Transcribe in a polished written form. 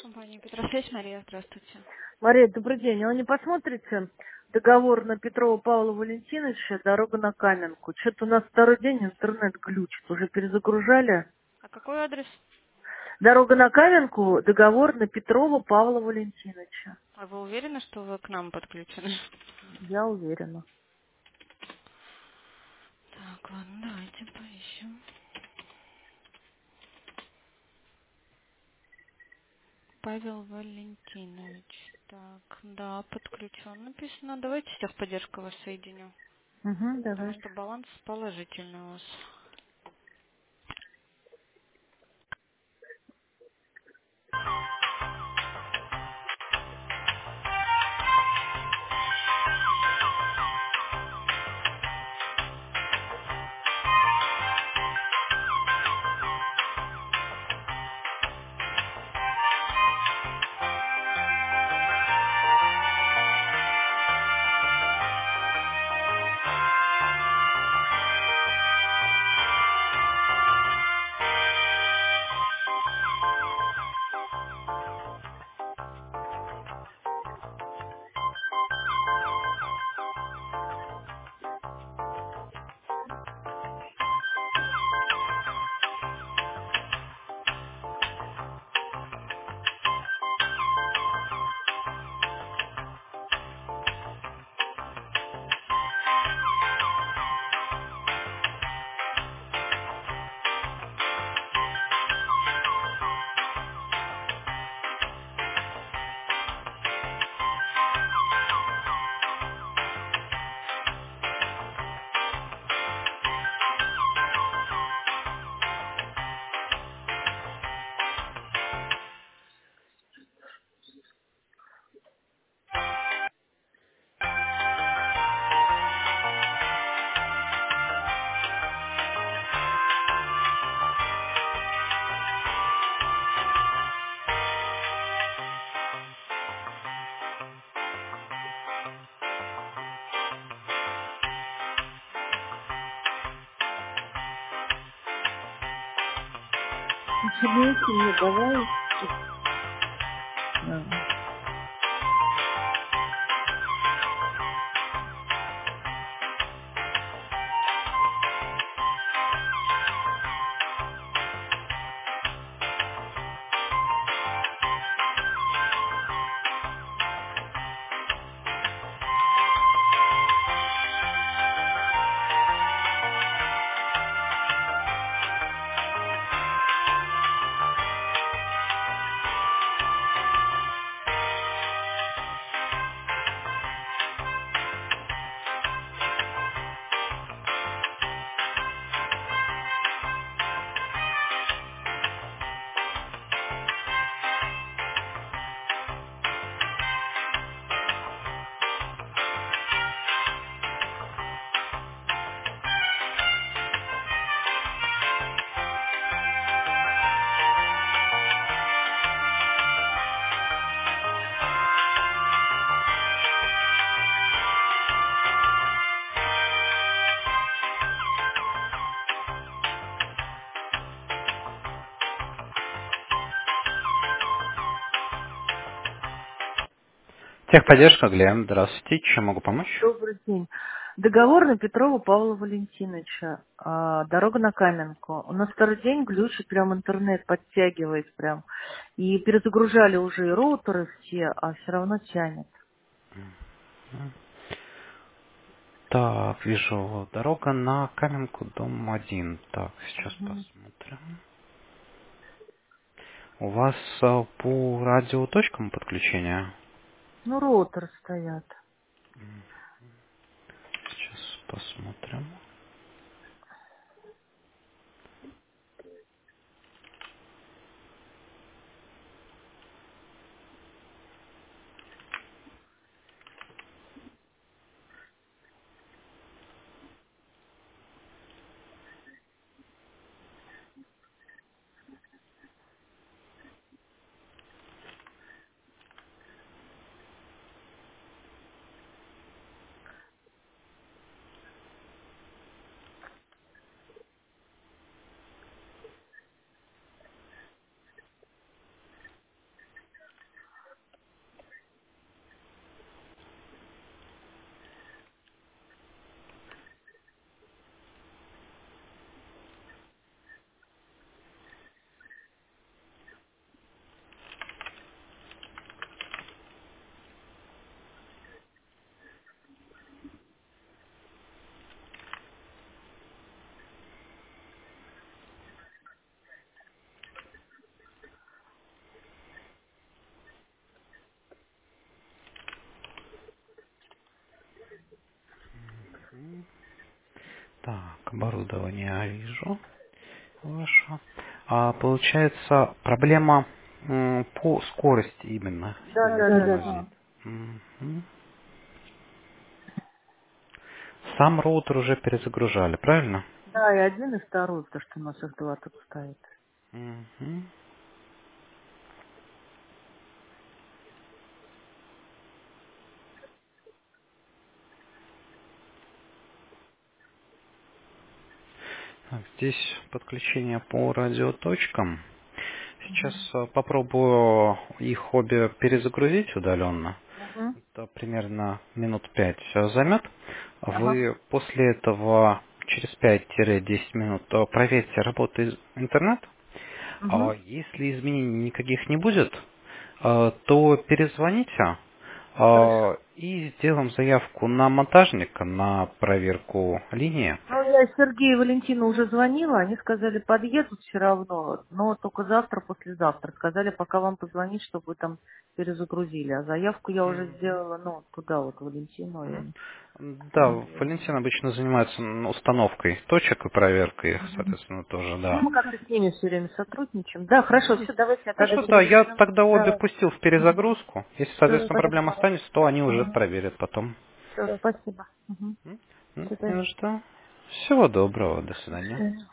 Компания Петросвязь, Мария, здравствуйте. Мария, добрый день. А вы не посмотрите договор на Петрова Павла Валентиновича, дорога на Каменку? Что-то у нас второй день интернет глючит. Уже перезагружали. А какой адрес? Дорога на Каменку, договор на Петрова Павла Валентиновича. А вы уверены, что вы к нам подключены? Я уверена. Так, ладно, давайте поищем. Павел Валентинович. Так, да, подключен. Написано. Давайте техподдержку вас соединю. Угу, Потому давайте. что баланс положительный у вас. Извините мне, давай. Да. Техподдержка, Глен. Здравствуйте. Чем могу помочь? Добрый день. Договор на Петрова Павла Валентиновича. Дорога на Каменку. У нас второй день глючит, прям интернет подтягивает прям. И перезагружали уже и роутеры все, а все равно тянет. Так, вижу. Дорога на Каменку, дом 1. Так, сейчас Мгм. посмотрим. У вас по радиоточкам подключение? Ну, роутеры стоят. Сейчас посмотрим. оборудование вижу ваше. Получается, проблема по скорости именно Да, да, да, грузит. да. Мгм. Сам роутер уже перезагружали, правильно? Да, и один, и второй, потому что у нас их два тут стоит. Мгм. Так, здесь подключение по радиоточкам. Сейчас попробую их обе перезагрузить удаленно. Угу. Это примерно минут 5 займет. Ага. Вы после этого через 5-10 минут проверьте работу интернета. Угу. Если изменений никаких не будет, то перезвоните Хорошо. и сделаем заявку на монтажника на проверку линии. Ну, я Сергею и Валентину уже звонила, они сказали, подъедут все равно, но только завтра, послезавтра. Сказали, пока вам позвонить, чтобы вы там перезагрузили. А заявку я уже сделала, ну, туда вот, Валентину Мгм. и Да, Сергею. Валентин обычно занимается установкой точек и проверкой их, соответственно, тоже, Ну, да. мы как-то с ними все время сотрудничаем. Да, хорошо, все, давайте я тогда Хорошо, да, я перезагружу. тогда обе Давай. пустил в перезагрузку. Если, соответственно, проблема Спасибо. останется, то они уже проверят потом. Все, спасибо. Не До за свидания. что. Всего доброго, до свидания.